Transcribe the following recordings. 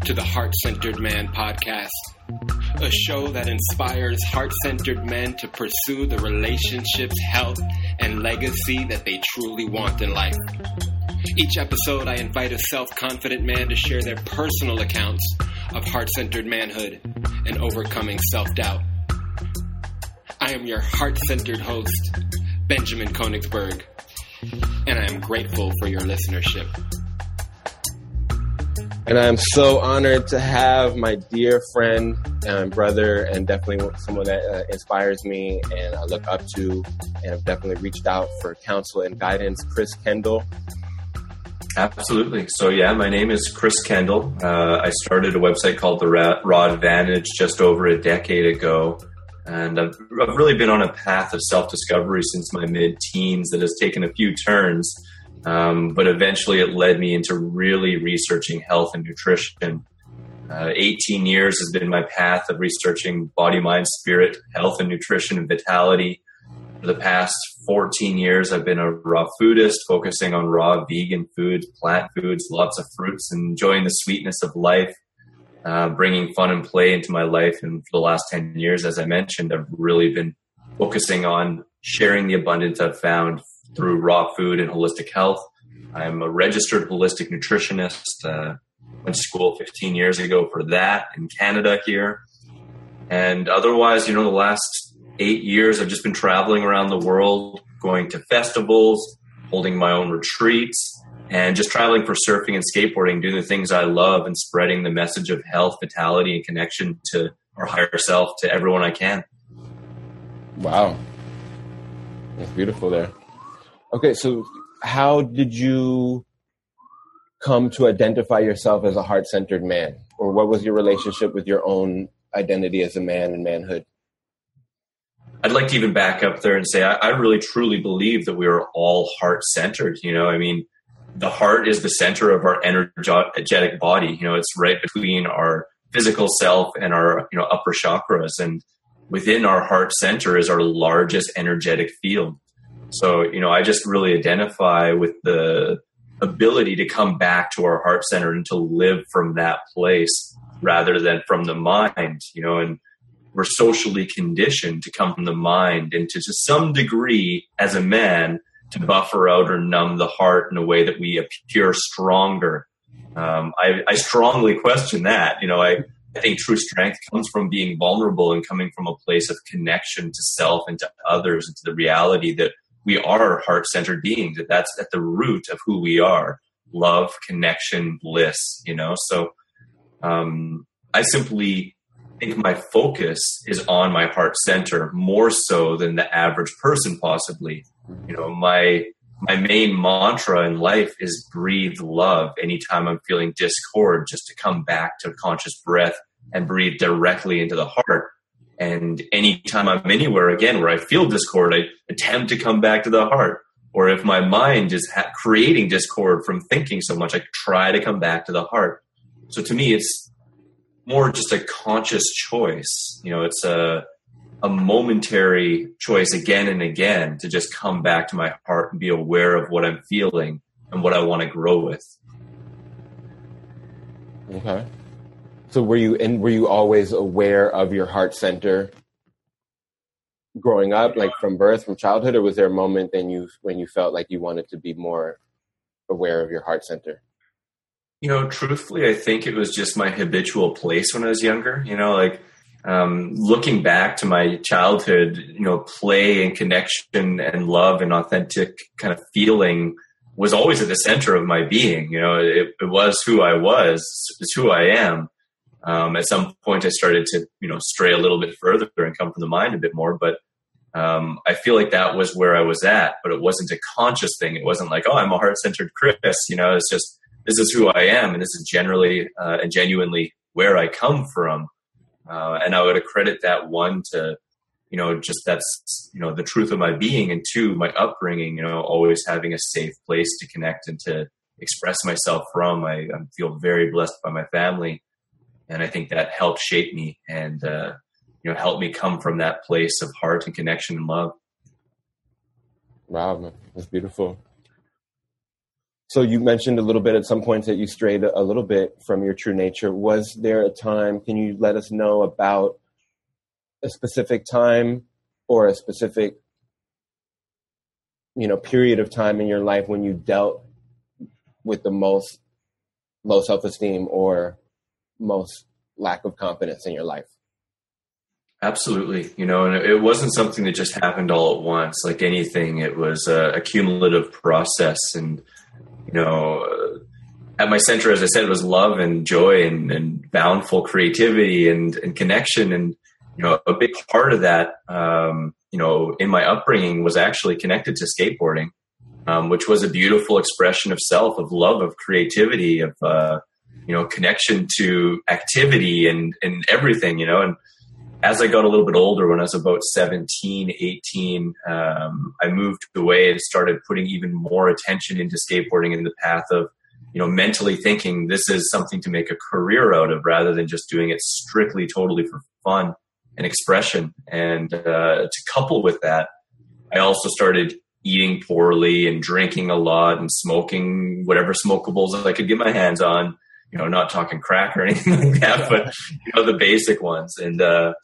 to the Heart-Centered Man podcast, a show that inspires heart-centered men to pursue the relationships, health, and legacy that they truly want in life. Each episode, I invite a self-confident man to share their personal accounts of heart-centered manhood and overcoming self-doubt. I am your heart-centered host, Benjamin Konigsberg, and I am grateful for your listenership. And I'm so honored to have my dear friend and brother, and definitely someone that inspires me and I look up to, and I've definitely reached out for counsel and guidance, Chris Kendall. Absolutely. So yeah, my name is Chris Kendall. I started a website called the Raw Advantage just over a decade ago. And I've really been on a path of self-discovery since my mid-teens that has taken a few turns. But eventually it led me into really researching health and nutrition. 18 years has been my path of researching body, mind, spirit, health and nutrition and vitality. For the past 14 years, I've been a raw foodist, focusing on raw vegan foods, plant foods, lots of fruits, and enjoying the sweetness of life, bringing fun and play into my life. And for the last 10 years, as I mentioned, I've really been focusing on sharing the abundance I've found through raw food and holistic health. I'm a registered holistic nutritionist. Went to school 15 years ago for that in Canada here. And otherwise, the last 8 years, I've just been traveling around the world, going to festivals, holding my own retreats, and just traveling for surfing and skateboarding, doing the things I love and spreading the message of health, vitality, and connection to our higher self to everyone I can. Wow. That's beautiful there. Okay, so how did you come to identify yourself as a heart-centered man? Or what was your relationship with your own identity as a man and manhood? I'd like to even back up there and say I really truly believe that we are all heart-centered. The heart is the center of our energetic body. It's right between our physical self and our upper chakras. And within our heart center is our largest energetic field. So, I just really identify with the ability to come back to our heart center and to live from that place rather than from the mind, and we're socially conditioned to come from the mind and to some degree as a man to buffer out or numb the heart in a way that we appear stronger. I strongly question that. I think true strength comes from being vulnerable and coming from a place of connection to self and to others and to the reality that we are heart-centered beings, that's at the root of who we are. Love, connection, bliss, So I simply think my focus is on my heart center more so than the average person possibly. My main mantra in life is breathe love. Anytime I'm feeling discord, just to come back to conscious breath and breathe directly into the heart. And anytime I'm anywhere, again, where I feel discord, I attempt to come back to the heart. Or if my mind is creating discord from thinking so much, I try to come back to the heart. So to me, it's more just a conscious choice. It's a momentary choice again and again to just come back to my heart and be aware of what I'm feeling and what I want to grow with. Okay. So were you always aware of your heart center growing up, like from birth, from childhood, or was there a moment when you felt like you wanted to be more aware of your heart center? Truthfully, I think it was just my habitual place when I was younger. Looking back to my childhood, play and connection and love and authentic kind of feeling was always at the center of my being. It was who I was. It's who I am. At some point I started to, stray a little bit further and come from the mind a bit more, but I feel like that was where I was at, but it wasn't a conscious thing. It wasn't like, oh, I'm a heart-centered Chris. It's just, this is who I am. And this is generally and genuinely where I come from. And I would accredit that one to, just that's, the truth of my being, and two, my upbringing, always having a safe place to connect and to express myself from. I feel very blessed by my family. And I think that helped shape me and, helped me come from that place of heart and connection and love. Wow, man. That's beautiful. So you mentioned a little bit at some points that you strayed a little bit from your true nature. Was there a time, can you let us know about a specific time or a specific, period of time in your life when you dealt with the most low self-esteem or most lack of confidence in your life? Absolutely. And it wasn't something that just happened all at once. Like anything, it was a cumulative process. And, at my center, as I said, it was love and joy and bountiful creativity and connection. And, a big part of that, in my upbringing was actually connected to skateboarding, which was a beautiful expression of self, of love, of creativity, of, connection to activity and everything, and as I got a little bit older, when I was about 17, 18, I moved away and started putting even more attention into skateboarding in the path of, mentally thinking this is something to make a career out of rather than just doing it strictly, totally for fun and expression. And to couple with that, I also started eating poorly and drinking a lot and smoking whatever smokables I could get my hands on. Not talking crack or anything like that, but, the basic ones. And,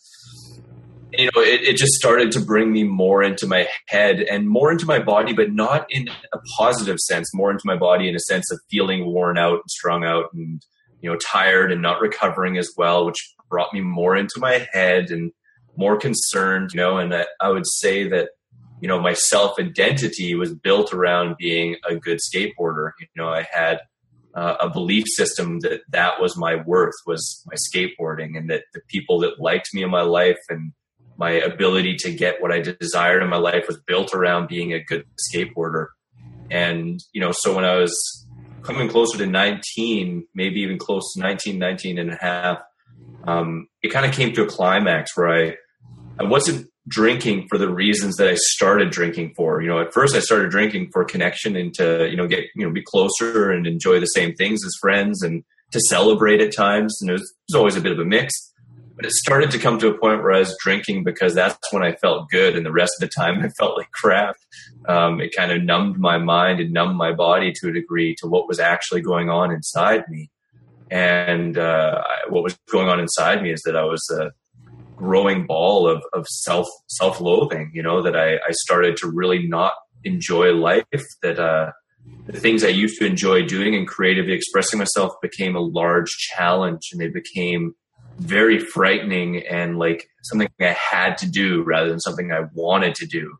it just started to bring me more into my head and more into my body, but not in a positive sense, more into my body in a sense of feeling worn out and strung out and, tired and not recovering as well, which brought me more into my head and more concerned, and I would say that, my self-identity was built around being a good skateboarder. I had a belief system that was my worth, was my skateboarding, and that the people that liked me in my life and my ability to get what I desired in my life was built around being a good skateboarder. And, so when I was coming closer to 19, maybe even close to 19 and a half, it kind of came to a climax where I wasn't drinking for the reasons that I started drinking for. At first I started drinking for connection and to, be closer and enjoy the same things as friends and to celebrate at times. And it was always a bit of a mix, but it started to come to a point where I was drinking because that's when I felt good. And the rest of the time I felt like crap. It kind of numbed my mind and numbed my body to a degree to what was actually going on inside me. And what was going on inside me is that I was growing ball of self-loathing, that I started to really not enjoy life, that the things I used to enjoy doing and creatively expressing myself became a large challenge, and they became very frightening and like something I had to do rather than something I wanted to do.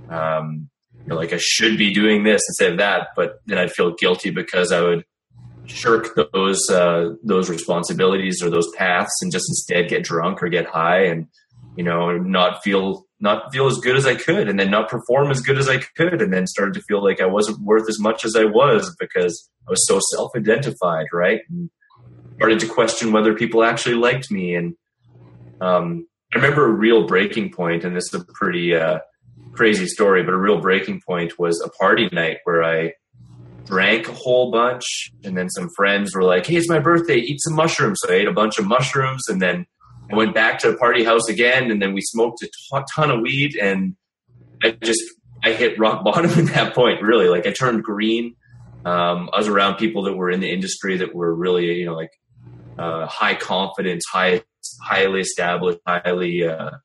Like I should be doing this instead of that, but then I'd feel guilty because I would shirk those responsibilities or those paths and just instead get drunk or get high and, not feel as good as I could, and then not perform as good as I could. And then started to feel like I wasn't worth as much as I was because I was so self-identified. Right. And started to question whether people actually liked me. And, I remember a real breaking point, and this is a pretty, crazy story, but a real breaking point was a party night where I drank a whole bunch, and then some friends were like, "Hey, it's my birthday, eat some mushrooms." So I ate a bunch of mushrooms, and then I went back to the party house again, and then we smoked a ton of weed, and I hit rock bottom at that point, really. Like I turned green. I was around people that were in the industry that were really, high confidence, highly established, highly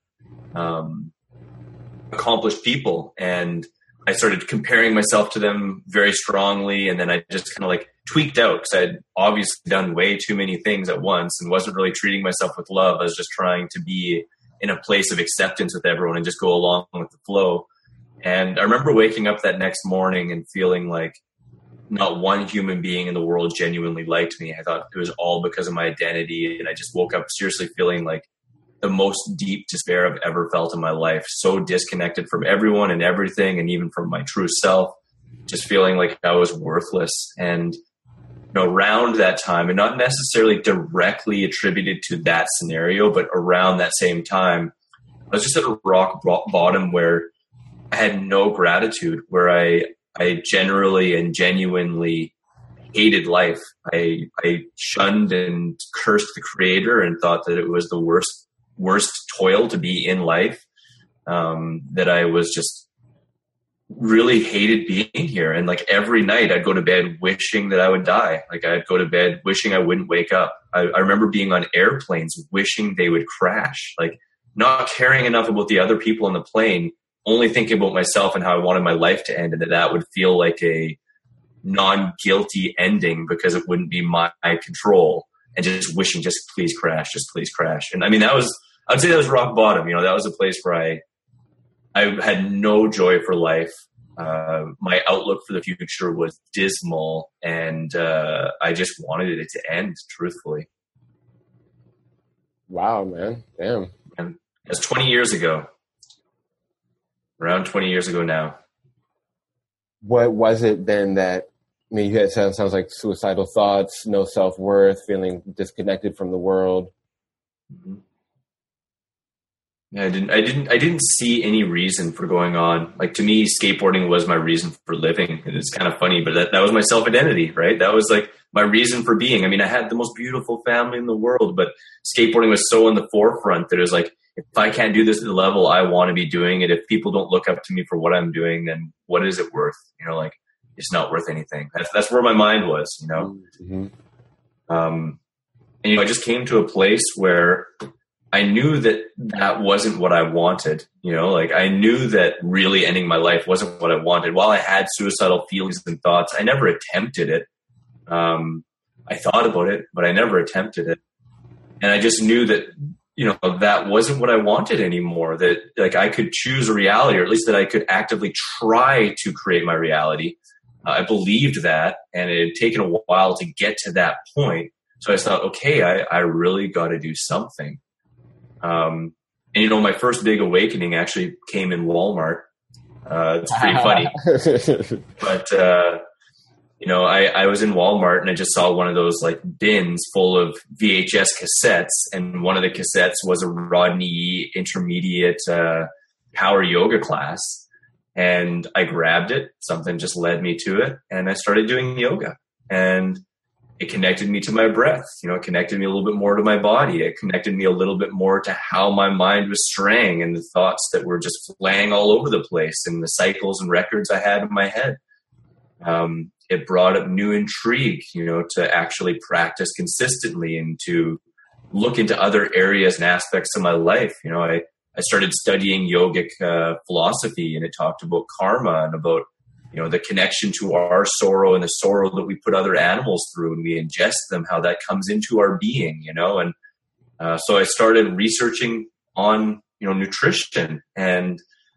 accomplished people. And I started comparing myself to them very strongly. And then I just kind of like tweaked out because I had obviously done way too many things at once and wasn't really treating myself with love. I was just trying to be in a place of acceptance with everyone and just go along with the flow. And I remember waking up that next morning and feeling like not one human being in the world genuinely liked me. I thought it was all because of my identity. And I just woke up seriously feeling like the most deep despair I've ever felt in my life. So disconnected from everyone and everything, and even from my true self, just feeling like I was worthless. And, around that time, and not necessarily directly attributed to that scenario, but around that same time, I was just at a rock bottom where I had no gratitude, where I generally and genuinely hated life. I shunned and cursed the Creator and thought that it was the worst toil to be in life, that I was just really hated being here. And like every night I'd go to bed wishing that I would die. Like I'd go to bed wishing I wouldn't wake up. I remember being on airplanes wishing they would crash, like not caring enough about the other people on the plane, only thinking about myself and how I wanted my life to end, and that would feel like a non-guilty ending because it wouldn't be my control, and just wishing, just please crash. And I mean, I'd say that was rock bottom. You know, that was a place where I had no joy for life. My outlook for the future was dismal, and I just wanted it to end, truthfully. Wow, man. Damn. And that's 20 years ago. Around 20 years ago now. What was it then that, I mean, you had sounds like suicidal thoughts, no self-worth, feeling disconnected from the world? Mm-hmm. I didn't see any reason for going on. Like, to me, skateboarding was my reason for living. And it's kind of funny, but that was my self-identity, right? That was like my reason for being. I mean, I had the most beautiful family in the world, but skateboarding was so in the forefront that it was like, if I can't do this at the level I want to be doing it, if people don't look up to me for what I'm doing, then what is it worth? You know, like, it's not worth anything. That's where my mind was, you know? Mm-hmm. And, you know, I just came to a place where I knew that wasn't what I wanted. You know, like, I knew that really ending my life wasn't what I wanted. While I had suicidal feelings and thoughts, I never attempted it. I thought about it, but I never attempted it. And I just knew that, you know, that wasn't what I wanted anymore, that like I could choose a reality, or at least that I could actively try to create my reality. I believed that, and it had taken a while to get to that point. So I thought, okay, I really got to do something. And, you know, my first big awakening actually came in Walmart. It's pretty funny. But, you know, I was in Walmart and I just saw one of those like bins full of VHS cassettes. And one of the cassettes was a Rodney intermediate power yoga class. And I grabbed it. Something just led me to it. And I started doing yoga. And it connected me to my breath. You know, it connected me a little bit more to my body. It connected me a little bit more to how my mind was straying and the thoughts that were just flying all over the place and the cycles and records I had in my head. It brought up new intrigue, you know, to actually practice consistently and to look into other areas and aspects of my life. You know, I started studying yogic philosophy, and it talked about karma and about, you know, the connection to our sorrow and the sorrow that we put other animals through and we ingest them, how that comes into our being, you know. And so I started researching on, you know, nutrition. And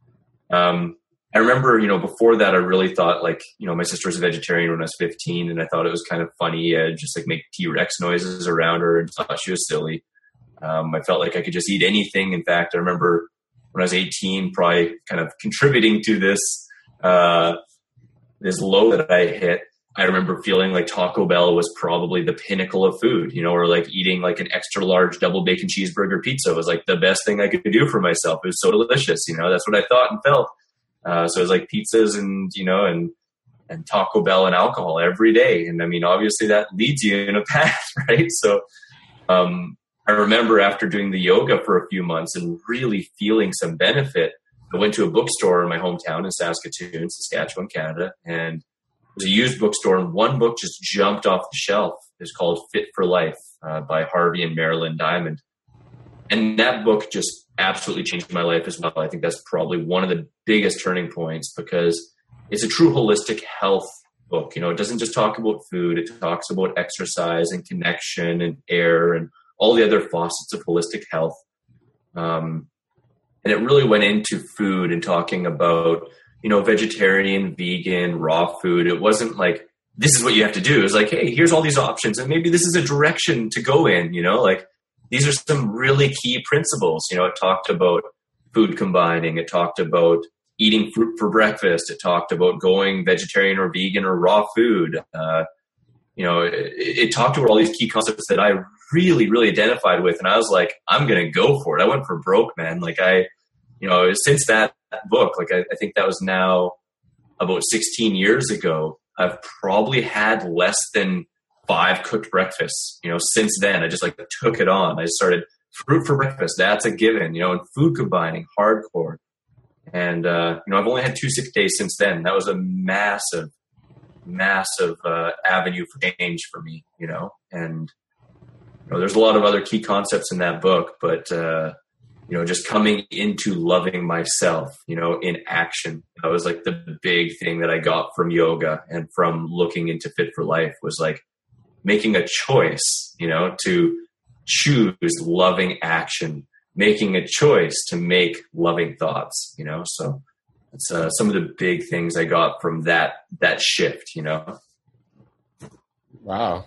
I remember, you know, before that, I really thought, like, you know, my sister was a vegetarian when I was 15, and I thought it was kind of funny. I'd just like make T-Rex noises around her and thought she was silly. I felt like I could just eat anything. In fact, I remember when I was 18, probably kind of contributing to this, this low that I hit, I remember feeling like Taco Bell was probably the pinnacle of food, you know, or like eating like an extra large double bacon cheeseburger pizza was like the best thing I could do for myself. It was so delicious, you know, that's what I thought and felt. So it was like pizzas and, you know, and Taco Bell and alcohol every day. And I mean, obviously that leads you in a path, right? So I remember after doing the yoga for a few months and really feeling some benefit, I went to a bookstore in my hometown in Saskatoon, Saskatchewan, Canada, and it was a used bookstore, and one book just jumped off the shelf. It's called Fit for Life by Harvey and Marilyn Diamond. And that book just absolutely changed my life as well. I think that's probably one of the biggest turning points because it's a true holistic health book. You know, it doesn't just talk about food. It talks about exercise and connection and air and all the other facets of holistic health. And it really went into food and talking about, you know, vegetarian, vegan, raw food. It wasn't like, this is what you have to do. It was like, hey, here's all these options, and maybe this is a direction to go in, you know, like these are some really key principles. You know, it talked about food combining. It talked about eating fruit for breakfast. It talked about going vegetarian or vegan or raw food. You know, it talked about all these key concepts that I really, really identified with. And I was like, I'm going to go for it. I went for broke, man. Like you know, since that book, like I think that was now about 16 years ago, I've probably had less than 5 cooked breakfasts. You know, since then, I just like took it on. I started fruit for breakfast. That's a given, you know, and food combining hardcore. And, I've only had 2 sick days since then. That was a massive avenue for change for me, and, there's a lot of other key concepts in that book, but, just coming into loving myself, in action. That was like the big thing that I got from yoga and from looking into Fit for Life, was like making a choice, to choose loving action, making a choice to make loving thoughts, so it's some of the big things I got from that shift, Wow.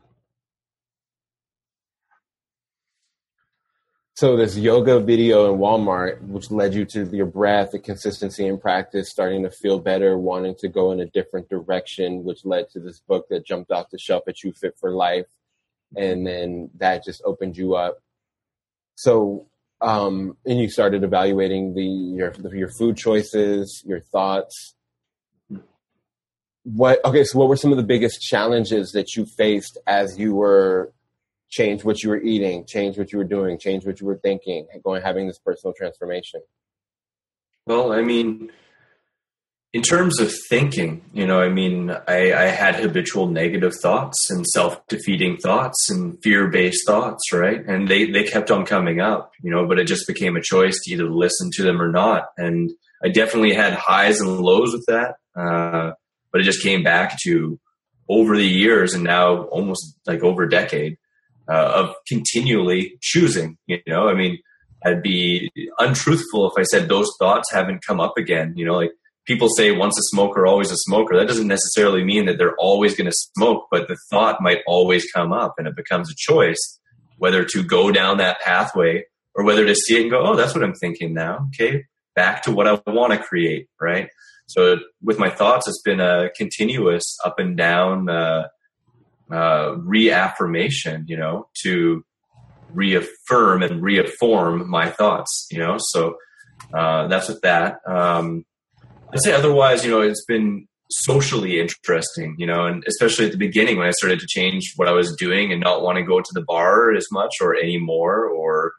So this yoga video in Walmart, which led you to your breath, the consistency in practice, starting to feel better, wanting to go in a different direction, which led to this book that jumped off the shelf at You Fit for Life. And then that just opened you up. So, and you started evaluating your food choices, your thoughts. So what were some of the biggest challenges that you faced as you were change what you were eating, change what you were doing, change what you were thinking, and having this personal transformation? Well, I mean, in terms of thinking, I had habitual negative thoughts and self-defeating thoughts and fear-based thoughts, right? And they kept on coming up, but it just became a choice to either listen to them or not. And I definitely had highs and lows with that, but it just came back to, over the years and now almost like over a decade, of continually choosing, I'd be untruthful if I said those thoughts haven't come up again. Like people say once a smoker, always a smoker. That doesn't necessarily mean that they're always going to smoke, but the thought might always come up, and it becomes a choice whether to go down that pathway or whether to see it and go, oh, that's what I'm thinking now. Okay. Back to what I want to create. Right. So with my thoughts, it's been a continuous up and down, reaffirmation, to reaffirm and reform my thoughts, so that's with that. I'd say otherwise, it's been socially interesting, and especially at the beginning when I started to change what I was doing and not want to go to the bar as much or anymore, or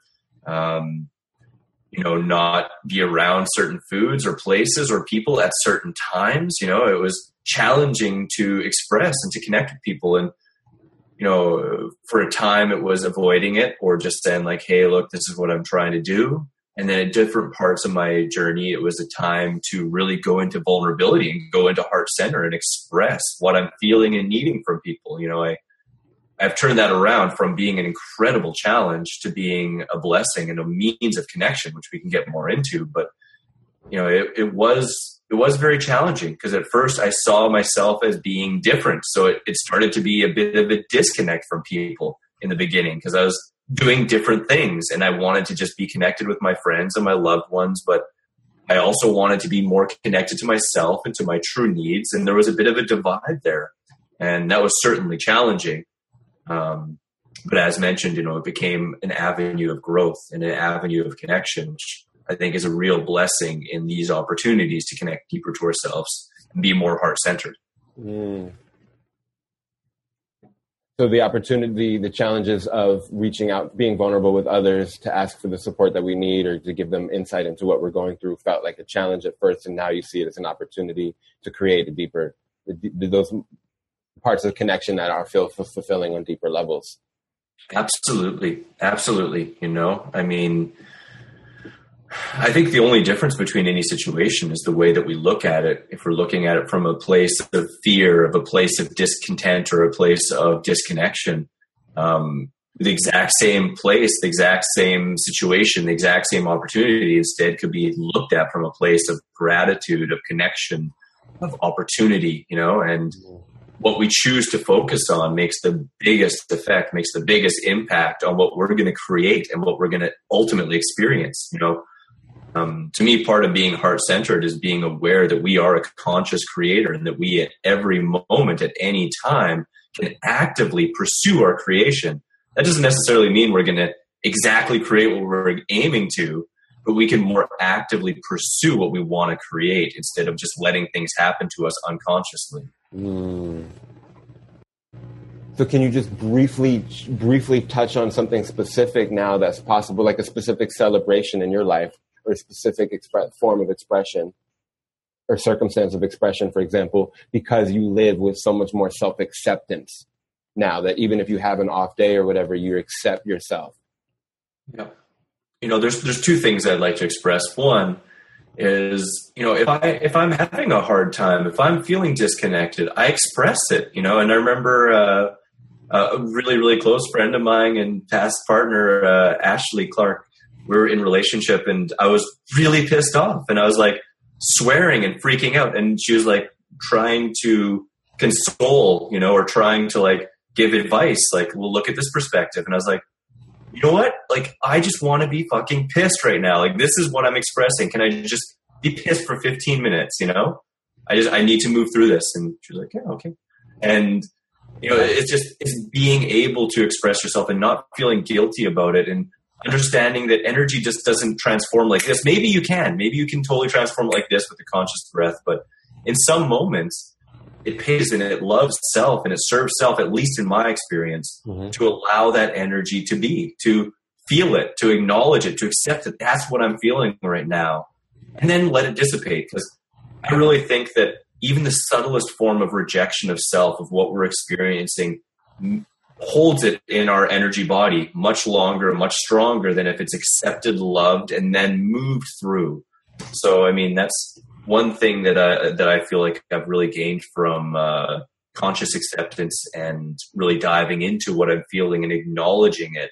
not be around certain foods or places or people at certain times. It was challenging to express and to connect with people. And, for a time it was avoiding it or just saying like, hey, look, this is what I'm trying to do. And then at different parts of my journey, it was a time to really go into vulnerability and go into heart center and express what I'm feeling and needing from people. I've turned that around from being an incredible challenge to being a blessing and a means of connection, which we can get more into. But, it was very challenging because at first I saw myself as being different. So it started to be a bit of a disconnect from people in the beginning because I was doing different things and I wanted to just be connected with my friends and my loved ones. But I also wanted to be more connected to myself and to my true needs. And there was a bit of a divide there. And that was certainly challenging. But as mentioned, it became an avenue of growth and an avenue of connection, which I think is a real blessing in these opportunities to connect deeper to ourselves and be more heart-centered. Mm. So the opportunity, the challenges of reaching out, being vulnerable with others to ask for the support that we need or to give them insight into what we're going through felt like a challenge at first. And now you see it as an opportunity to create a deeper, those parts of connection that are fulfilling on deeper levels. Absolutely. Absolutely. I think the only difference between any situation is the way that we look at it. If we're looking at it from a place of fear, of a place of discontent, or a place of disconnection, the exact same place, the exact same situation, the exact same opportunity instead could be looked at from a place of gratitude, of connection, of opportunity, and what we choose to focus on makes the biggest effect, makes the biggest impact on what we're going to create and what we're going to ultimately experience, To me, part of being heart-centered is being aware that we are a conscious creator and that we at every moment, at any time, can actively pursue our creation. That doesn't necessarily mean we're going to exactly create what we're aiming to, but we can more actively pursue what we want to create instead of just letting things happen to us unconsciously. Mm. So can you just briefly touch on something specific now that's possible, like a specific celebration in your life or specific form of expression or circumstance of expression, for example, because you live with so much more self-acceptance now that even if you have an off day or whatever, you accept yourself. Yeah. There's two things I'd like to express. One is, if I'm having a hard time, if I'm feeling disconnected, I express it, and I remember a really, really close friend of mine and past partner, Ashley Clark, we were in relationship and I was really pissed off and I was like swearing and freaking out. And she was like trying to console, or trying to like give advice, like, well, look at this perspective. And I was like, you know what? Like, I just want to be fucking pissed right now. Like, this is what I'm expressing. Can I just be pissed for 15 minutes? I need to move through this. And she was like, yeah, okay. And, it's being able to express yourself and not feeling guilty about it and understanding that energy just doesn't transform like this. Maybe you can totally transform like this with a conscious breath. But in some moments, it pays and it loves self and it serves self, at least in my experience, to allow that energy to be, to feel it, to acknowledge it, to accept that that's what I'm feeling right now, and then let it dissipate. Because I really think that even the subtlest form of rejection of self, of what we're experiencing, holds it in our energy body much longer, much stronger than if it's accepted, loved, and then moved through. So, I mean, that's one thing that I feel like I've really gained from conscious acceptance and really diving into what I'm feeling and acknowledging it.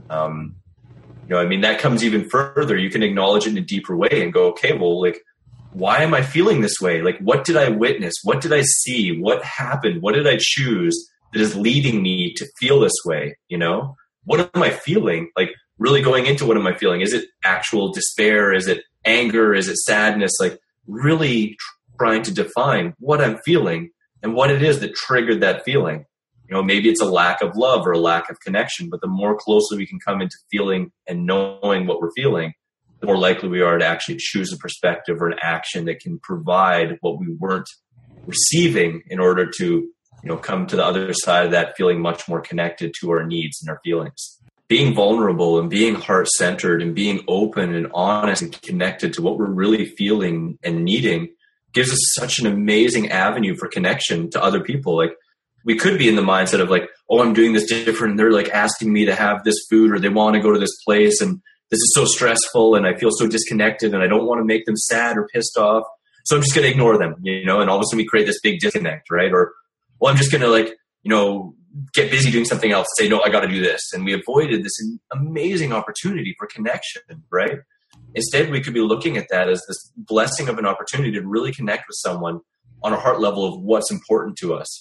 That comes even further. You can acknowledge it in a deeper way and go, okay, well, like, why am I feeling this way? Like, what did I witness? What did I see? What happened? What did I choose that is leading me to feel this way? What am I feeling? Like, really going into what am I feeling? Is it actual despair? Is it anger? Is it sadness? Like, really trying to define what I'm feeling and what it is that triggered that feeling. Maybe it's a lack of love or a lack of connection, but the more closely we can come into feeling and knowing what we're feeling, the more likely we are to actually choose a perspective or an action that can provide what we weren't receiving in order to, come to the other side of that feeling much more connected to our needs and our feelings. Being vulnerable and being heart-centered and being open and honest and connected to what we're really feeling and needing gives us such an amazing avenue for connection to other people. Like, we could be in the mindset of like, oh, I'm doing this different. And they're like asking me to have this food or they want to go to this place. And this is so stressful and I feel so disconnected and I don't want to make them sad or pissed off. So I'm just going to ignore them, and all of a sudden we create this big disconnect, right? Or, well, I'm just going to get busy doing something else, say, no, I got to do this. And we avoided this amazing opportunity for connection, right? Instead, we could be looking at that as this blessing of an opportunity to really connect with someone on a heart level of what's important to us.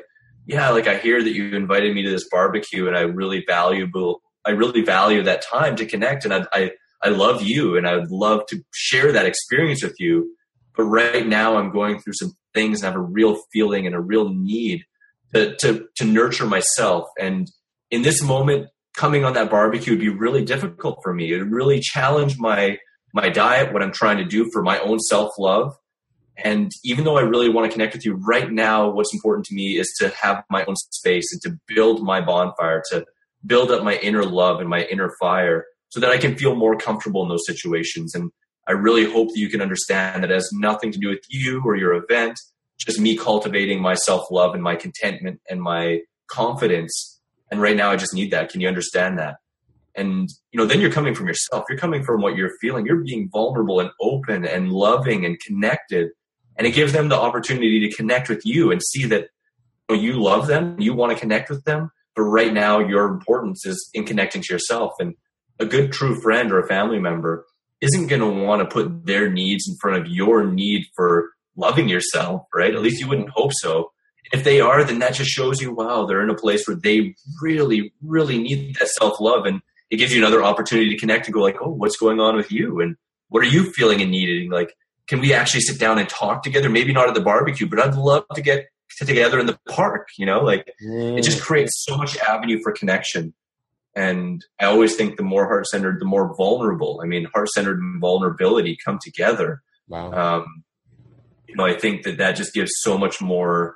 I hear that you invited me to this barbecue and I really value that time to connect. And I love you and I would love to share that experience with you. But right now I'm going through some things and I have a real feeling and a real need to nurture myself. And in this moment, coming on that barbecue would be really difficult for me. It would really challenge my diet, what I'm trying to do for my own self-love. And even though I really want to connect with you right now, what's important to me is to have my own space and to build my bonfire, to build up my inner love and my inner fire so that I can feel more comfortable in those situations. And I really hope that you can understand that it has nothing to do with you or your event, just me cultivating my self-love and my contentment and my confidence. And right now I just need that. Can you understand that? And, then you're coming from yourself. You're coming from what you're feeling. You're being vulnerable and open and loving and connected. And it gives them the opportunity to connect with you and see that you love them, you want to connect with them, but right now your importance is in connecting to yourself. And a good true friend or a family member isn't going to want to put their needs in front of your need for loving yourself, right? At least you wouldn't hope so. If they are, then that just shows you, wow, they're in a place where they really, really need that self-love. And it gives you another opportunity to connect and go like, oh, what's going on with you? And what are you feeling and needing? Like, can we actually sit down and talk together? Maybe not at the barbecue, but I'd love to get together in the park, It just creates so much avenue for connection. And I always think the more heart-centered, the more vulnerable. I mean, heart-centered and vulnerability come together. Wow. I think that just gives so much more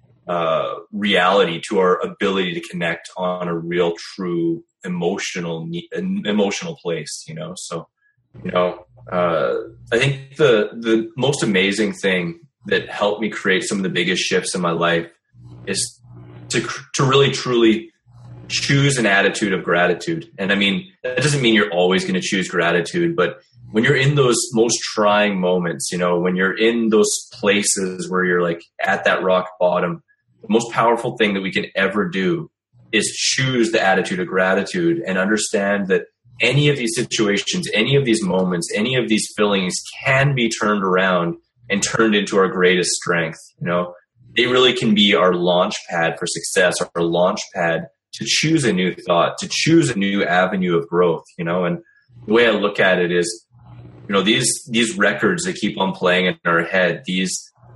reality to our ability to connect on a real, true emotional place, So I think the most amazing thing that helped me create some of the biggest shifts in my life is to really truly choose an attitude of gratitude. And I mean, that doesn't mean you're always going to choose gratitude, but when you're in those most trying moments, when you're in those places where you're like at that rock bottom, the most powerful thing that we can ever do is choose the attitude of gratitude and understand that any of these situations, any of these moments, any of these feelings can be turned around and turned into our greatest strength. They really can be our launch pad for success, our launch pad to choose a new thought, to choose a new avenue of growth, and the way I look at it is, these records that keep on playing in our head, these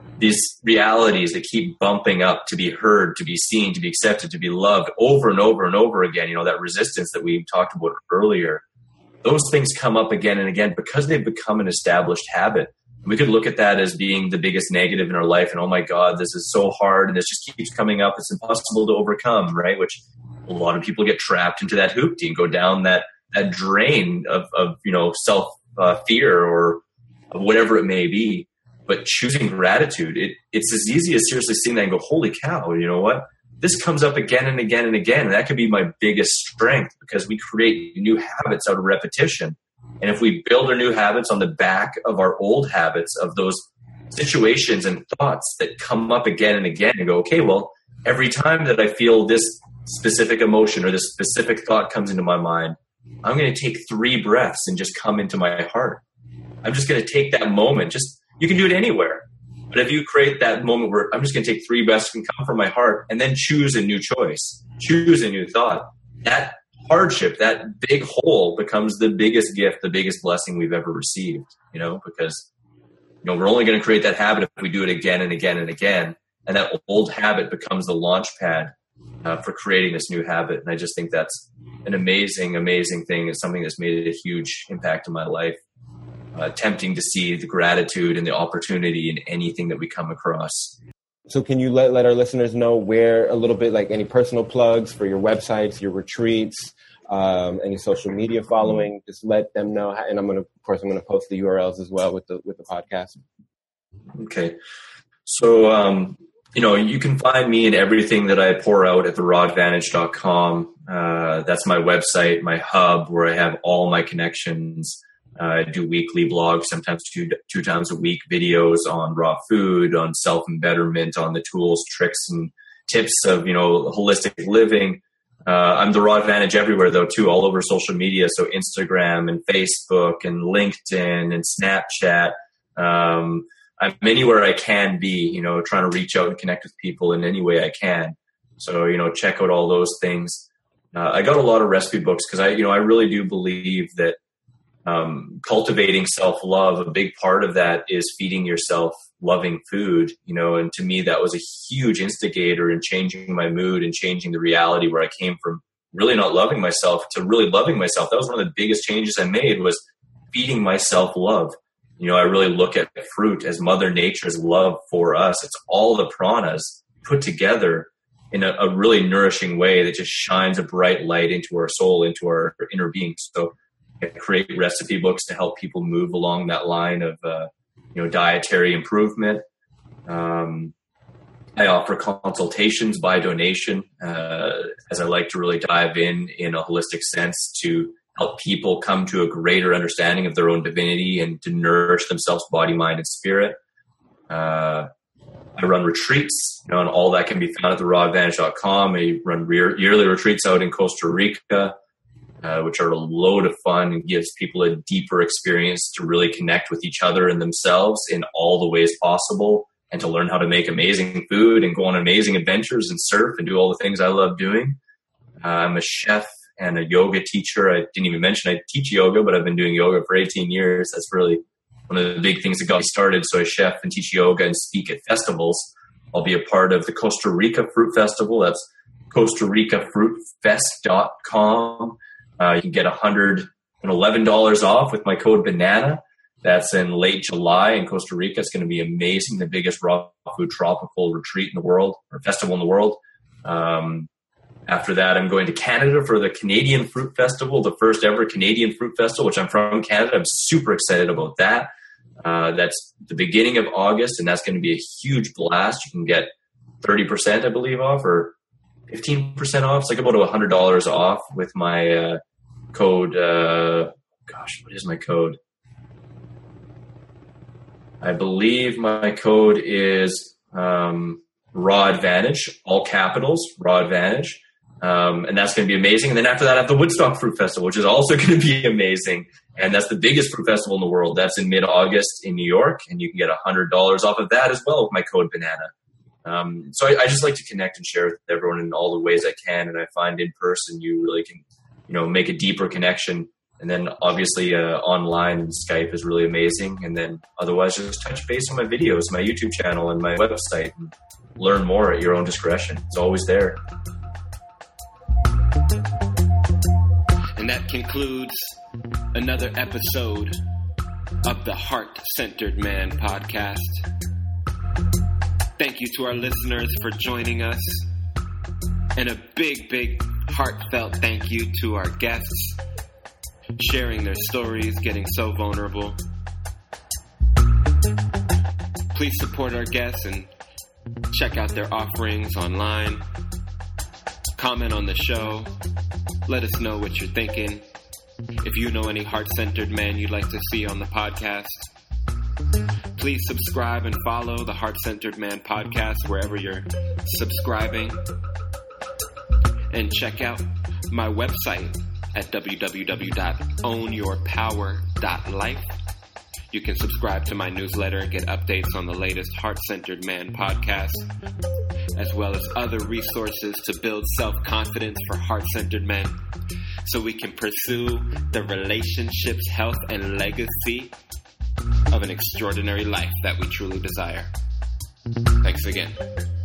realities that keep bumping up to be heard, to be seen, to be accepted, to be loved over and over and over again, that resistance that we talked about earlier, those things come up again and again because they've become an established habit. We could look at that as being the biggest negative in our life and, oh my God, this is so hard and this just keeps coming up. It's impossible to overcome, right? Which a lot of people get trapped into that hoopty and go down that drain of self fear or whatever it may be. But choosing gratitude, it's as easy as seriously seeing that and go, holy cow, you know what? This comes up again and again and again. And that could be my biggest strength because we create new habits out of repetition. And if we build our new habits on the back of our old habits of those situations and thoughts that come up again and again and go, okay, well, every time that I feel this specific emotion or this specific thought comes into my mind, I'm going to take 3 breaths and just come into my heart. I'm just going to take that moment. You can do it anywhere. But if you create that moment where I'm just going to take 3 breaths and come from my heart and then choose a new choice, choose a new thought, that hardship, that big hole becomes the biggest gift, the biggest blessing we've ever received, because, we're only going to create that habit if we do it again and again and again. And that old habit becomes the launch pad for creating this new habit. And I just think that's an amazing, amazing thing. It's something that's made a huge impact in my life. Attempting to see the gratitude and the opportunity in anything that we come across. So can you let our listeners know where a little bit, like any personal plugs for your websites, your retreats, any social media following? Just let them know. And I'm going to post the URLs as well with the podcast. Okay. So, you can find me in everything that I pour out at therawadvantage.com. That's my website, my hub where I have all my connections. I do weekly blogs, sometimes two times a week, videos on raw food, on self-betterment, on the tools, tricks, and tips of, holistic living. I'm the Raw Advantage everywhere, though, too, all over social media. So Instagram and Facebook and LinkedIn and Snapchat. I'm anywhere I can be, trying to reach out and connect with people in any way I can. So, check out all those things. I got a lot of recipe books because I really do believe that cultivating self-love, a big part of that is feeding yourself loving food, and to me that was a huge instigator in changing my mood and changing the reality where I came from really not loving myself to really loving myself. That was one of the biggest changes I made, was feeding myself love. I really look at fruit as Mother Nature's love for us. It's all the pranas put together in a really nourishing way that just shines a bright light into our soul, into our inner being. So I create recipe books to help people move along that line of, dietary improvement. I offer consultations by donation, as I like to really dive in a holistic sense to help people come to a greater understanding of their own divinity and to nourish themselves, body, mind, and spirit. I run retreats, and all that can be found at therawadvantage.com. I run yearly retreats out in Costa Rica, which are a load of fun and gives people a deeper experience to really connect with each other and themselves in all the ways possible, and to learn how to make amazing food and go on amazing adventures and surf and do all the things I love doing. I'm a chef and a yoga teacher. I didn't even mention I teach yoga, but I've been doing yoga for 18 years. That's really one of the big things that got me started. So I chef and teach yoga and speak at festivals. I'll be a part of the Costa Rica Fruit Festival. That's Costa Rica CostaRicaFruitFest.com. You can get $111 off with my code BANANA. That's in late July in Costa Rica. It's going to be amazing. The biggest raw food tropical retreat in the world, or festival in the world. I After that, I'm going to Canada for the Canadian Fruit Festival, the first ever Canadian Fruit Festival, which I'm from Canada. I'm super excited about that. That's the beginning of August, and that's going to be a huge blast. You can get 30%, I believe, off, or 15% off. It's like about $100 off with my code. What is my code? I believe my code is Raw Advantage, all capitals, Raw Advantage. And that's going to be amazing. And then after that, I have the Woodstock Fruit Festival, which is also going to be amazing. And that's the biggest fruit festival in the world. That's in mid-August in New York. And you can get $100 off of that as well with my code BANANA. So I just like to connect and share with everyone in all the ways I can. And I find in person, you really can, make a deeper connection. And then obviously online and Skype is really amazing. And then otherwise just touch base on my videos, my YouTube channel and my website, and learn more at your own discretion. It's always there. And that concludes another episode of the Heart-Centered Man podcast. Thank you to our listeners for joining us. And a big, big heartfelt thank you to our guests, sharing their stories, getting so vulnerable. Please support our guests and check out their offerings online. Comment on the show. Let us know what you're thinking. If you know any heart-centered men you'd like to see on the podcast, please subscribe and follow the Heart-Centered Man podcast wherever you're subscribing. And check out my website at www.ownyourpower.life. You can subscribe to my newsletter, get updates on the latest Heart-Centered Man podcast, as well as other resources to build self-confidence for heart-centered men, so we can pursue the relationships, health, and legacy of an extraordinary life that we truly desire. Thanks again.